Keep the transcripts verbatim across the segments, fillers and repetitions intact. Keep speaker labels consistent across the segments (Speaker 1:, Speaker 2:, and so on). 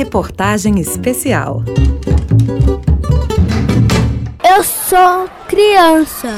Speaker 1: Reportagem especial.
Speaker 2: Eu sou criança.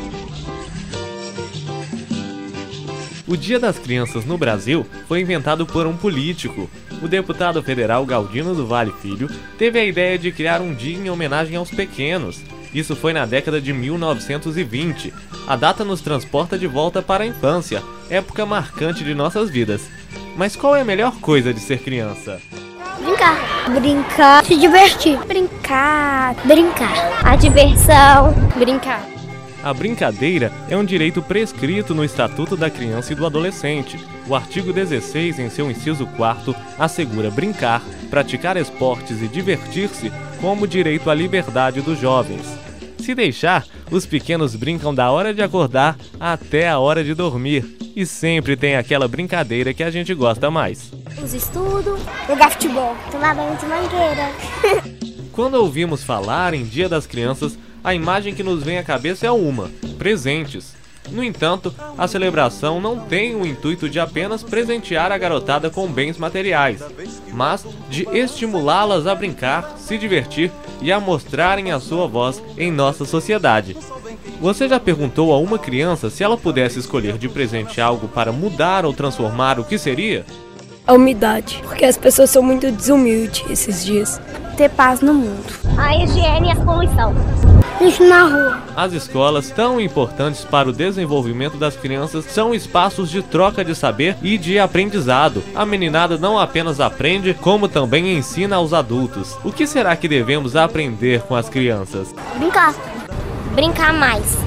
Speaker 3: O Dia das Crianças no Brasil foi inventado por um político. O deputado federal Galdino do Vale Filho teve a ideia de criar um dia em homenagem aos pequenos. Isso foi na década de mil novecentos e vinte. A data nos transporta de volta para a infância, época marcante de nossas vidas. Mas qual é a melhor coisa de ser criança?
Speaker 2: Brincar. Brincar. Se divertir. Brincar. Brincar. A diversão. Brincar.
Speaker 3: A brincadeira é um direito prescrito no Estatuto da Criança e do Adolescente. O artigo dezesseis, em seu inciso quarto, assegura brincar, praticar esportes e divertir-se como direito à liberdade dos jovens. Se deixar, os pequenos brincam da hora de acordar até a hora de dormir. E sempre tem aquela brincadeira que a gente gosta mais.
Speaker 2: Os estudos, jogar futebol, tomar banho de mangueira.
Speaker 3: Quando ouvimos falar em Dia das Crianças, a imagem que nos vem à cabeça é uma: presentes. No entanto, a celebração não tem o intuito de apenas presentear a garotada com bens materiais, mas de estimulá-las a brincar, se divertir e a mostrarem a sua voz em nossa sociedade. Você já perguntou a uma criança se ela pudesse escolher de presente algo para mudar ou transformar, o que seria?
Speaker 4: A umidade, porque as pessoas são muito desumildes esses dias.
Speaker 2: Ter paz no mundo. A higiene e a poluição. Isso na rua.
Speaker 3: As escolas, tão importantes para o desenvolvimento das crianças, são espaços de troca de saber e de aprendizado. A meninada não apenas aprende, como também ensina aos adultos. O que será que devemos aprender com as crianças?
Speaker 2: Brincar. Brincar mais.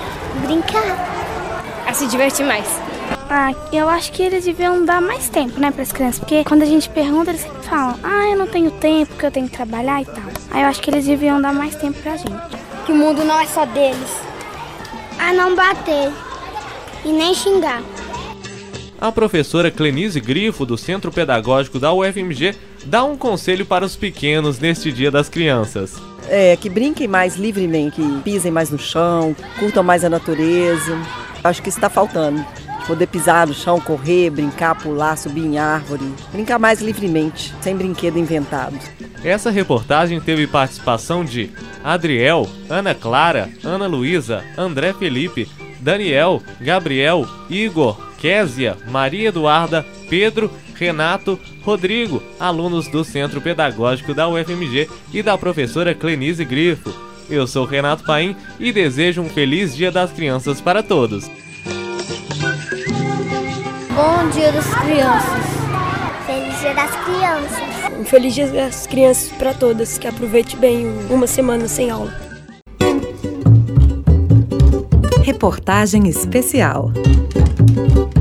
Speaker 2: Brincar.
Speaker 4: A se divertir mais.
Speaker 5: Ah, eu acho que eles deviam dar mais tempo, né, para as crianças, porque quando a gente pergunta, eles sempre falam: ah, eu não tenho tempo, porque eu tenho que trabalhar e tal. Aí eu acho que eles deviam dar mais tempo pra gente.
Speaker 2: Que o mundo não é só deles. A não bater e nem xingar.
Speaker 3: A professora Clenise Grifo, do Centro Pedagógico da U F M G, dá um conselho para os pequenos neste Dia das Crianças.
Speaker 6: É, que brinquem mais livremente, que pisem mais no chão, curtam mais a natureza. Acho que isso está faltando. Poder pisar no chão, correr, brincar, pular, subir em árvore. Brincar mais livremente, sem brinquedo inventado.
Speaker 3: Essa reportagem teve participação de Adriel, Ana Clara, Ana Luísa, André Felipe, Daniel, Gabriel, Igor, Késia, Maria Eduarda, Pedro, Renato, Rodrigo, alunos do Centro Pedagógico da U F M G e da professora Clenise Grifo. Eu sou Renato Paim e desejo um feliz Dia das Crianças para todos.
Speaker 2: Bom Dia das Crianças. Feliz Dia das Crianças.
Speaker 4: Um feliz Dia das Crianças para todas, que aproveite bem uma semana sem aula.
Speaker 1: Reportagem especial.